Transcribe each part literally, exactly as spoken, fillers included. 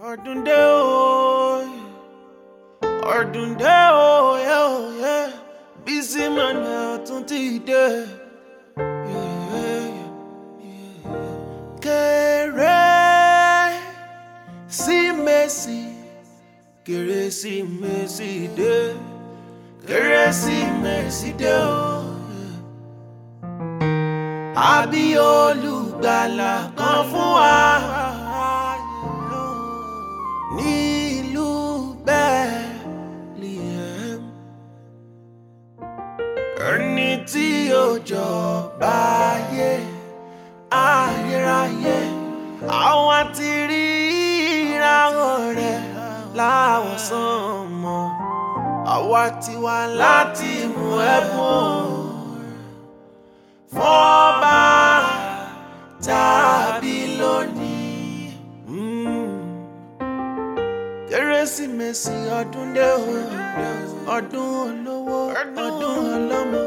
ọdún dé o, ọdún dé o, yeah, yeah. Busy Manuel tún ti dé. Yeah, yeah, yeah. Kérésìmesì, Kérésìmesì dé, Kérésìmesì dé o. Àbí olùgbàlà kan fún wa nílùú Bethlehem, ẹni tí ó jọba ayé ayérayé. Àwa ti rí ìràwọ̀ rẹ̀ láwọ̀ sánmọ̀, àwa ti wá láti mú ẹ̀bùn fọ́ba tàbí lónìí. Mm. Kérésìmesì ọdún dé o, ọdún olówó, ọdún ọlọ́mọ.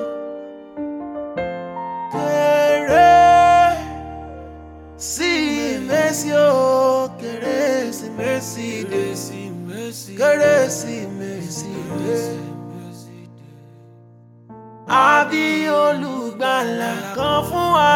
Kérésìmesì o, Kérésìmesì dé, Kérésìmesì dé. Àbí olùgbàlà kan fún wa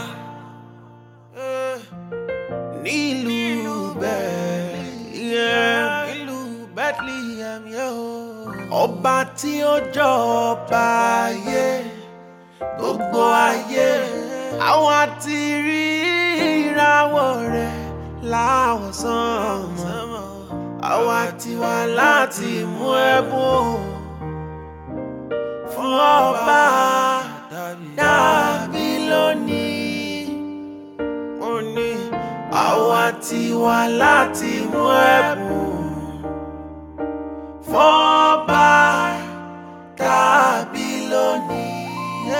nílùú Bethlehem, nílùú Bethlehem, ọba tí ó jọba ayé, gbogbo ayé. Àwa ti rí ìràwọ̀ rẹ̀ láwọ̀ sánmọ̀, àwa ti wá láti mú ẹ̀bùn fún ọba dàbí lónìí. Mo ní àwa ti wá láti mú ẹ̀bùn fún ọba dàbí lónìí.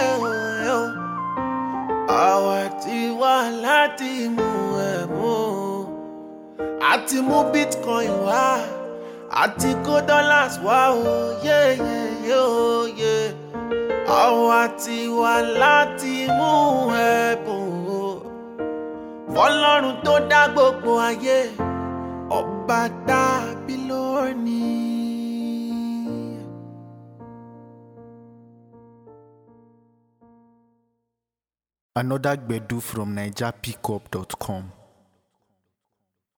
Àwa ti wá láti mú ẹ̀bùn, àti mú bitcoin wá, àti kó dollars wá o, yeah, yeah, yeah, yeah. Àwa ti wá láti mú ẹ̀bùn fọ́lọ́run tó dá gbogbo ayé, ọba dàbí lónìí. Another Gbedu from Niger Pickup dot com.